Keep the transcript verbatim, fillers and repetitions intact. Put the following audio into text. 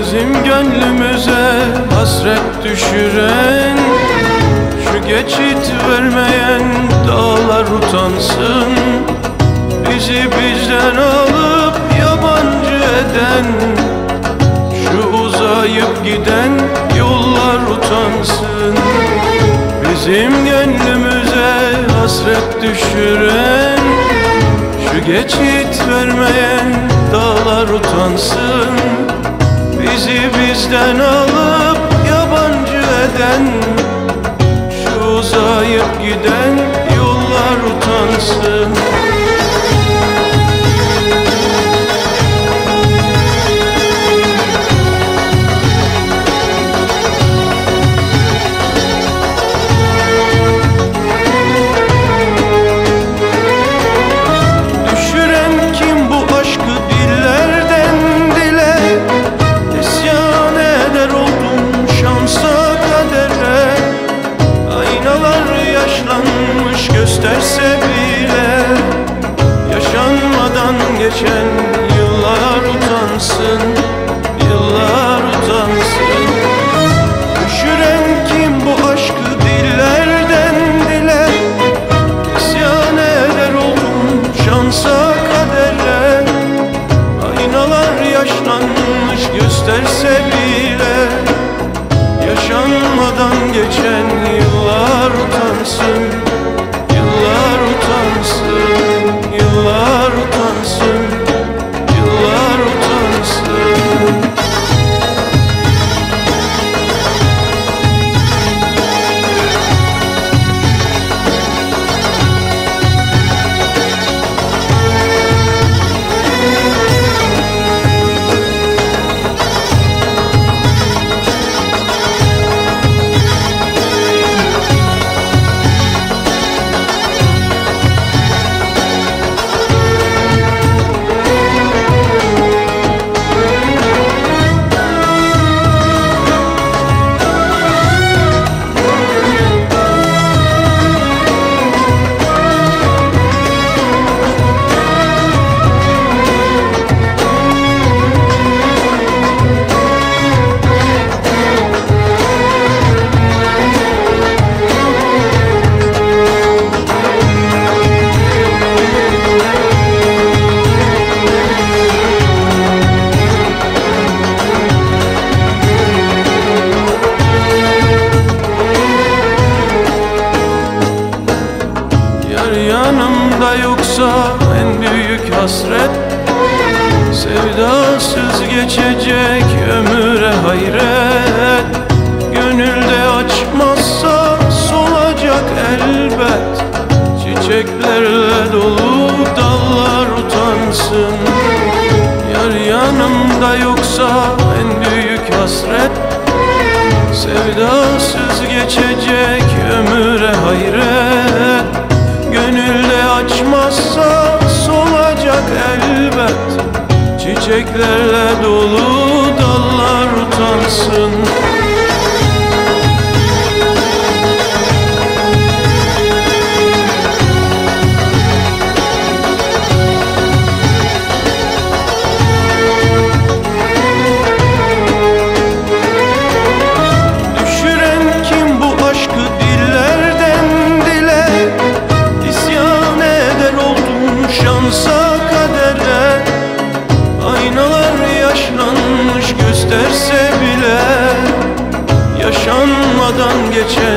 Bizim gönlümüze hasret düşüren, şu geçit vermeyen dağlar utansın. Bizi bizden alıp yabancı eden, şu uzayıp giden yollar utansın. Bizim gönlümüze hasret düşüren, şu geçit vermeyen dağlar utansın. Bizi bizden alıp yabancı eden, şu uzayıp giden yollar utansın. Gösterse bile yaşanmadan geçen yıllar utansın, yıllar utansın. Düşüren kim bu aşkı dillerden dile, isyan eder oldum şansa kadere. Aynalar yaşlanmış gösterse bile yaşanmadan geçen yıllar utansın. Yıllar utansın, yıllar utansın, yıllar utansın. Yanımda yoksa en büyük hasret, sevdasız geçecek ömüre hayret. Gönülde açmazsa solacak elbet, çiçeklerle dolu dallar utansın. Yar yanımda yoksa en büyük hasret, sevdasız geçecek ömüre hayret. Gönülde açmazsa solacak elbet, çiçeklerle dolu dallar utansın. Gösterse bile yaşanmadan geçen